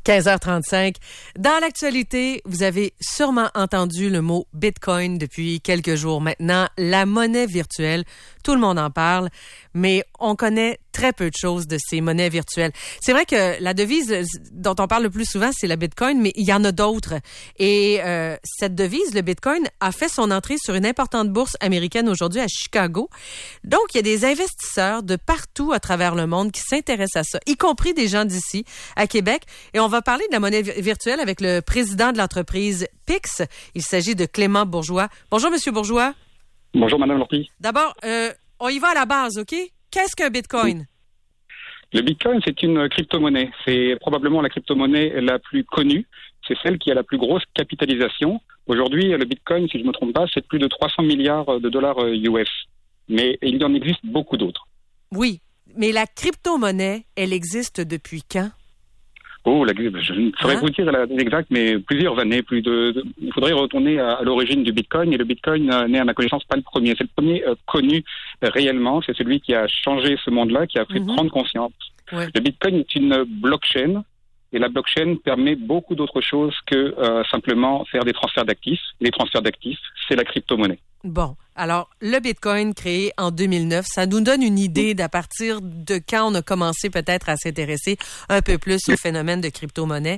15h35. Dans l'actualité, vous avez sûrement entendu le mot Bitcoin depuis quelques jours maintenant. La monnaie virtuelle, tout le monde en parle, mais on connaît très peu de choses de ces monnaies virtuelles. C'est vrai que la devise dont on parle le plus souvent, c'est la Bitcoin, mais il y en a d'autres. Et cette devise, le Bitcoin, a fait son entrée sur une importante bourse américaine aujourd'hui à Chicago. Donc, il y a des investisseurs de partout à travers le monde qui s'intéressent à ça, y compris des gens d'ici, à Québec. Et on va parler de la monnaie virtuelle avec le président de l'entreprise Pix. Il s'agit de Clément Bourgeois. Bonjour, Monsieur Bourgeois. Bonjour, Madame Lortie. D'abord, on y va à la base, OK? Qu'est-ce qu'un Bitcoin? Le Bitcoin, c'est une crypto-monnaie. C'est probablement la crypto-monnaie la plus connue. C'est celle qui a la plus grosse capitalisation. Aujourd'hui, le Bitcoin, si je ne me trompe pas, c'est plus de 300 milliards de dollars US. Mais il y en existe beaucoup d'autres. Oui, mais la crypto-monnaie, elle existe depuis quand? Oh, je ne saurais vous dire l'exact, mais plusieurs années. Il faudrait retourner à l'origine du Bitcoin. Et le Bitcoin n'est, à ma connaissance, pas le premier. C'est le premier connu réellement. C'est celui qui a changé ce monde-là, qui a fait prendre conscience. Ouais. Le Bitcoin est une blockchain. Et la blockchain permet beaucoup d'autres choses que simplement faire des transferts d'actifs. Les transferts d'actifs, c'est la crypto-monnaie. Bon, alors le Bitcoin créé en 2009, ça nous donne une idée d'à partir de quand on a commencé peut-être à s'intéresser un peu plus au phénomène de crypto-monnaie.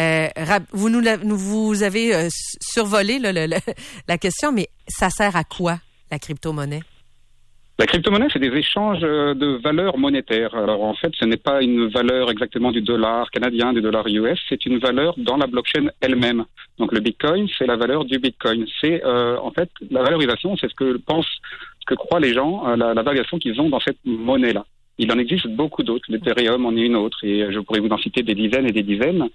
Vous avez survolé la question, mais ça sert à quoi la crypto-monnaie? La crypto-monnaie, c'est des échanges de valeurs monétaires. Alors en fait, ce n'est pas une valeur exactement du dollar canadien, du dollar US, c'est une valeur dans la blockchain elle-même. Donc le Bitcoin, c'est la valeur du Bitcoin. C'est en fait la valorisation, c'est ce que croient les gens, la valorisation qu'ils ont dans cette monnaie-là. Il en existe beaucoup d'autres. L'Ethereum en est une autre, et je pourrais vous en citer des dizaines et des dizaines.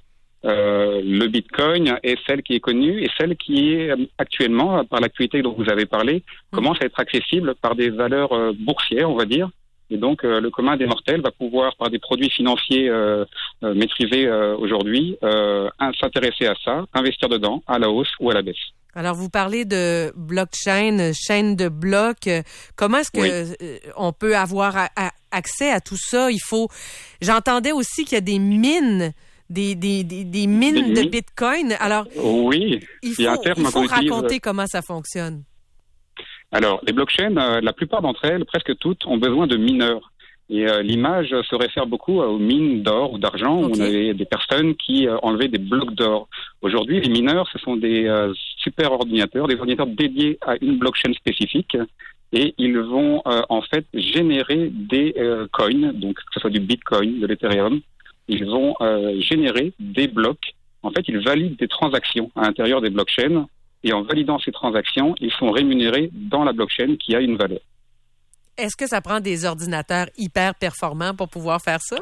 Le Bitcoin est celle qui est connue et celle qui est actuellement, par l'actualité dont vous avez parlé, commence à être accessible par des valeurs boursières, on va dire. Et donc, le commun des mortels va pouvoir, par des produits financiers maîtrisés aujourd'hui, s'intéresser à ça, investir dedans, à la hausse ou à la baisse. Alors, vous parlez de blockchain, chaîne de blocs. Comment est-ce que on peut avoir accès à tout ça? J'entendais aussi qu'il y a des mines. Des mines de Bitcoin. Alors, oui, il faut raconter comment ça fonctionne. Alors, les blockchains, la plupart d'entre elles, presque toutes, ont besoin de mineurs. Et l'image se réfère beaucoup aux mines d'or ou d'argent, où on avait des personnes qui enlevaient des blocs d'or. Aujourd'hui, les mineurs, ce sont des super ordinateurs, des ordinateurs dédiés à une blockchain spécifique. Et ils vont en fait générer des coins, donc que ce soit du Bitcoin, de l'Ethereum. Ils vont générer des blocs. En fait, ils valident des transactions à l'intérieur des blockchains. Et en validant ces transactions, ils sont rémunérés dans la blockchain qui a une valeur. Est-ce que ça prend des ordinateurs hyper performants pour pouvoir faire ça?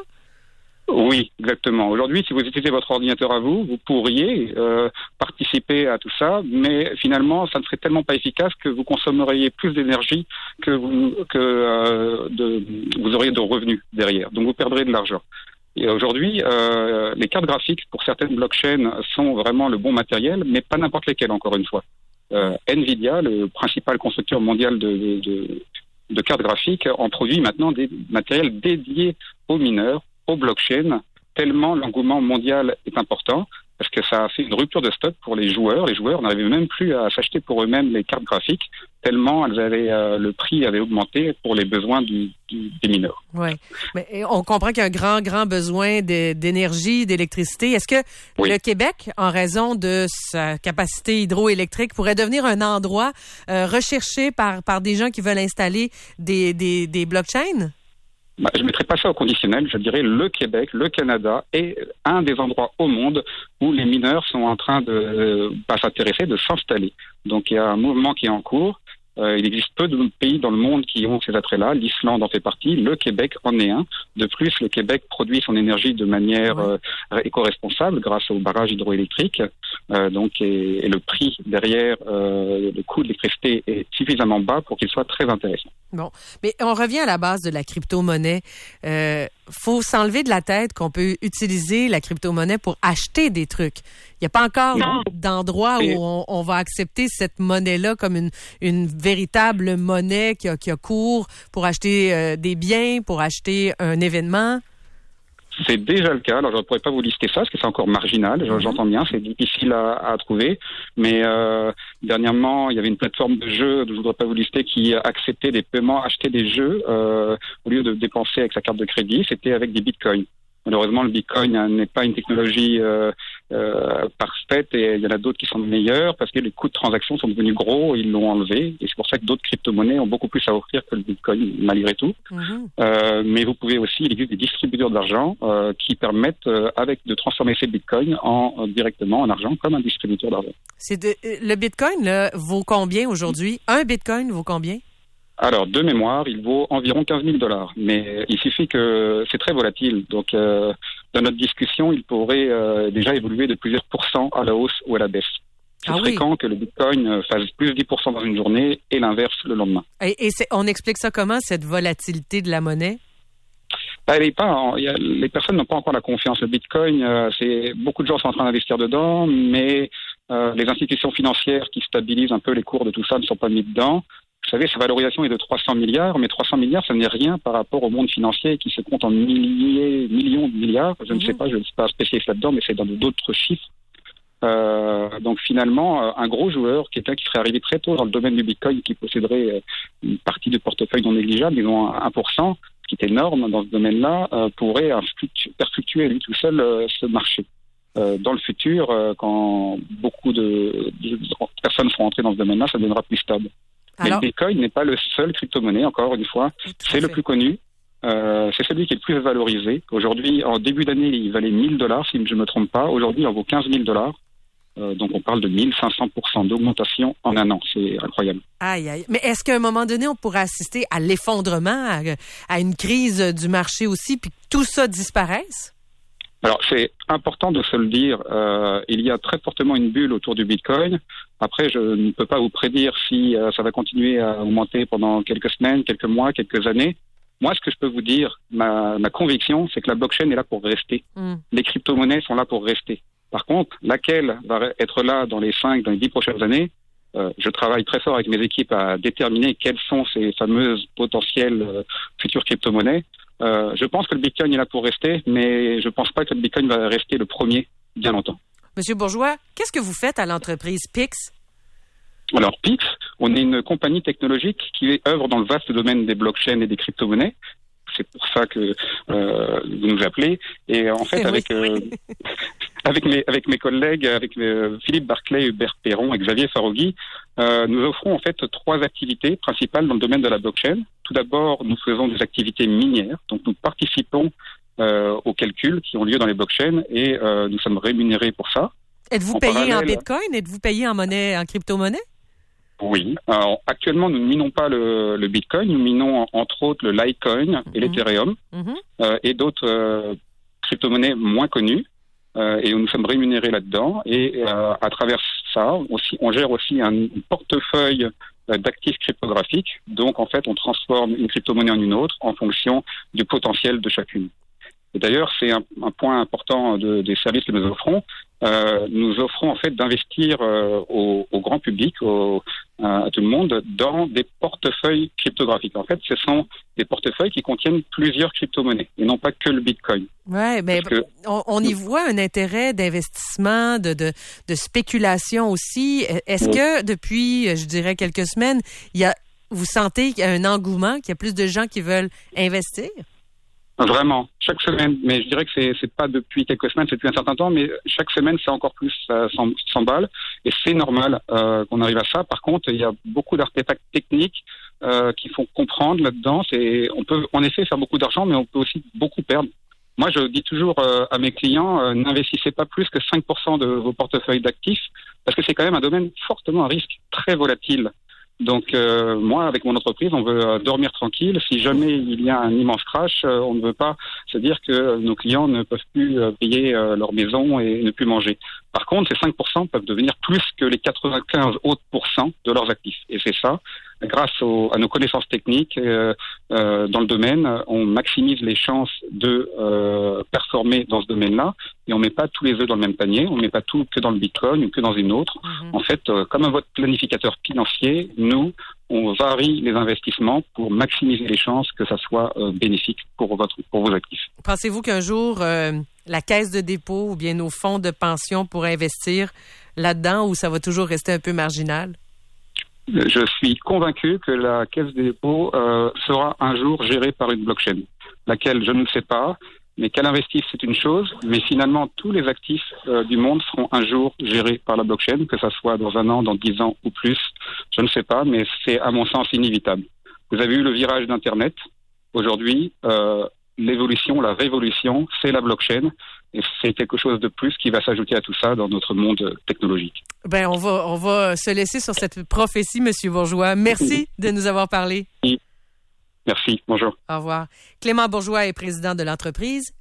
Oui, exactement. Aujourd'hui, si vous utilisez votre ordinateur à vous, vous pourriez participer à tout ça, mais finalement, ça ne serait tellement pas efficace que vous consommeriez plus d'énergie que vous auriez de revenus derrière. Donc, vous perdrez de l'argent. Et aujourd'hui, les cartes graphiques pour certaines blockchains sont vraiment le bon matériel, mais pas n'importe lesquelles, encore une fois. Nvidia, le principal constructeur mondial de cartes graphiques, en produit maintenant des matériels dédiés aux mineurs, aux blockchains, tellement l'engouement mondial est important, parce que ça a fait une rupture de stock pour les joueurs. Les joueurs n'arrivaient même plus à s'acheter pour eux-mêmes les cartes graphiques, tellement le prix avait augmenté pour les besoins des mineurs. Oui, mais on comprend qu'il y a un grand besoin d'énergie, d'électricité. Est-ce que le Québec, en raison de sa capacité hydroélectrique, pourrait devenir un endroit recherché par des gens qui veulent installer des blockchains? Je ne mettrai pas ça au conditionnel. Je dirais le Québec, le Canada est un des endroits au monde où les mineurs sont en train de pas s'intéresser, de s'installer. Donc il y a un mouvement qui est en cours. Il existe peu de pays dans le monde qui ont ces attraits-là. L'Islande en fait partie. Le Québec en est un. De plus, le Québec produit son énergie de manière éco-responsable grâce aux barrages hydroélectriques. Et le prix derrière le coût de l'électricité est suffisamment bas pour qu'il soit très intéressant. Bon, mais on revient à la base de la crypto-monnaie. Faut s'enlever de la tête qu'on peut utiliser la crypto-monnaie pour acheter des trucs. Il n'y a pas encore d'endroit où on va accepter cette monnaie-là comme une véritable monnaie qui a cours pour acheter des biens, pour acheter un événement. C'est déjà le cas. Alors, je ne pourrais pas vous lister ça parce que c'est encore marginal. J'entends bien, c'est difficile à trouver. Mais dernièrement, il y avait une plateforme de jeux, je ne voudrais pas vous lister, qui acceptait des paiements, acheter des jeux au lieu de dépenser avec sa carte de crédit. C'était avec des bitcoins. Malheureusement, le bitcoin n'est pas une technologie parfaite et il y en a d'autres qui sont meilleures parce que les coûts de transaction sont devenus gros, ils l'ont enlevé et c'est pour ça que d'autres crypto-monnaies ont beaucoup plus à offrir que le bitcoin malgré tout. Mais vous pouvez aussi, il existe des distributeurs d'argent qui permettent de transformer ces bitcoins directement en argent comme un distributeur d'argent. Le bitcoin là, vaut combien aujourd'hui? Un bitcoin vaut combien? Alors, de mémoire, il vaut environ 15 000 $. Mais il suffit que c'est très volatile. Donc, dans notre discussion, il pourrait déjà évoluer de plusieurs pourcents à la hausse ou à la baisse. C'est fréquent que le bitcoin fasse plus 10% dans une journée et l'inverse le lendemain. Et on explique ça comment, cette volatilité de la monnaie? Les personnes n'ont pas encore la confiance. Le bitcoin, beaucoup de gens sont en train d'investir dedans, mais les institutions financières qui stabilisent un peu les cours de tout ça ne sont pas mis dedans. Vous savez, sa valorisation est de 300 milliards, mais 300 milliards, ça n'est rien par rapport au monde financier qui se compte en millions de milliards. Je ne sais pas, je ne suis pas spécialiste là-dedans, mais c'est dans d'autres chiffres. Donc finalement, un gros joueur, quelqu'un qui serait arrivé très tôt dans le domaine du bitcoin, qui posséderait une partie du portefeuille non négligeable, disons 1%, ce qui est énorme dans ce domaine-là, pourrait perfluctuer lui tout seul ce marché. Dans le futur, quand beaucoup de personnes seront entrées dans ce domaine-là, ça deviendra plus stable. Mais le Bitcoin n'est pas le seul crypto-monnaie, encore une fois. C'est le plus connu. C'est celui qui est le plus valorisé. Aujourd'hui, en début d'année, il valait 1 000 $, si je ne me trompe pas. Aujourd'hui, il en vaut 15 000 $. Donc, on parle de 1500% d'augmentation en un an. C'est incroyable. Aïe, aïe. Mais est-ce qu'à un moment donné, on pourrait assister à l'effondrement, à une crise du marché aussi, puis que tout ça disparaisse? Alors, c'est important de se le dire. Il y a très fortement une bulle autour du Bitcoin. Après, je ne peux pas vous prédire si ça va continuer à augmenter pendant quelques semaines, quelques mois, quelques années. Moi, ce que je peux vous dire, ma conviction, c'est que la blockchain est là pour rester. Les crypto-monnaies sont là pour rester. Par contre, laquelle va être là dans les 10 prochaines années, je travaille très fort avec mes équipes à déterminer quelles sont ces fameuses potentielles futures crypto-monnaies. Je pense que le Bitcoin est là pour rester, mais je ne pense pas que le Bitcoin va rester le premier bien longtemps. Monsieur Bourgeois, qu'est-ce que vous faites à l'entreprise Pix? Alors, Pix, on est une compagnie technologique qui œuvre dans le vaste domaine des blockchains et des crypto-monnaies. C'est pour ça que vous nous appelez. Et en fait, avec mes collègues, avec Philippe Barclay, Hubert Perron et Xavier Farogui, nous offrons en fait 3 activités principales dans le domaine de la blockchain. Tout d'abord, nous faisons des activités minières. Donc, nous participons aux calculs qui ont lieu dans les blockchains et nous sommes rémunérés pour ça. Êtes-vous payé en Bitcoin? Êtes-vous payé en crypto-monnaie? Oui. Alors, actuellement, nous ne minons pas le Bitcoin. Nous minons, entre autres, le Litecoin et l'Ethereum et d'autres crypto-monnaies moins connues. Et nous sommes rémunérés là-dedans. Et à travers ça, on gère aussi un portefeuille d'actifs cryptographiques. Donc, en fait, on transforme une crypto-monnaie en une autre en fonction du potentiel de chacune. Et d'ailleurs, c'est un point important des services que nous offrons. Nous offrons en fait d'investir au grand public, à tout le monde, dans des portefeuilles cryptographiques. En fait, ce sont des portefeuilles qui contiennent plusieurs crypto-monnaies et non pas que le Bitcoin. Ouais, mais on y voit un intérêt d'investissement, de spéculation aussi. Est-ce que depuis, je dirais, quelques semaines, vous sentez qu'il y a un engouement, qu'il y a plus de gens qui veulent investir? Vraiment, chaque semaine, mais je dirais que c'est pas depuis quelques semaines, c'est depuis un certain temps, mais chaque semaine c'est encore plus, ça s'emballe, et c'est normal qu'on arrive à ça. Par contre, il y a beaucoup d'artefacts techniques qui font comprendre là-dedans. On peut en effet faire beaucoup d'argent, mais on peut aussi beaucoup perdre. Moi, je dis toujours à mes clients, n'investissez pas plus que 5% de vos portefeuilles d'actifs, parce que c'est quand même un domaine fortement à risque, très volatile. Donc moi, avec mon entreprise, on veut dormir tranquille. Si jamais il y a un immense crash, on ne veut pas se dire que nos clients ne peuvent plus payer leur maison et ne plus manger. Par contre, ces 5% peuvent devenir plus que les 95 autres pourcents de leurs actifs. Et c'est ça, grâce à nos connaissances techniques dans le domaine, on maximise les chances de performer dans ce domaine-là. Et on ne met pas tous les œufs dans le même panier, on ne met pas tout que dans le Bitcoin ou que dans une autre. En fait, comme un votre planificateur financier, nous, on varie les investissements pour maximiser les chances que ça soit bénéfique pour vos actifs. Pensez-vous qu'un jour, la caisse de dépôt ou bien nos fonds de pension pourraient investir là-dedans ou ça va toujours rester un peu marginal? Je suis convaincu que la caisse de dépôt sera un jour gérée par une blockchain, laquelle je ne sais pas, mais qu'elle investisse, c'est une chose, mais finalement, tous les actifs du monde seront un jour gérés par la blockchain, que ça soit dans 1 an, dans 10 ans ou plus, je ne sais pas, mais c'est à mon sens inévitable. Vous avez eu le virage d'Internet. Aujourd'hui, l'évolution, la révolution, c'est la blockchain, et c'est quelque chose de plus qui va s'ajouter à tout ça dans notre monde technologique. Ben, on va se laisser sur cette prophétie, M. Bourgeois. Merci de nous avoir parlé. Merci. Bonjour. Au revoir. Clément Bourgeois est président de l'entreprise